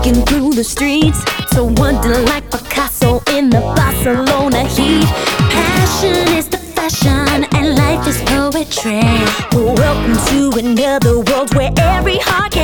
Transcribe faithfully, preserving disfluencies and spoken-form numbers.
walking through the streets, so wonder like Picasso in the Barcelona heat. Passion is the fashion and life is poetry. Well, welcome to another world where every heart can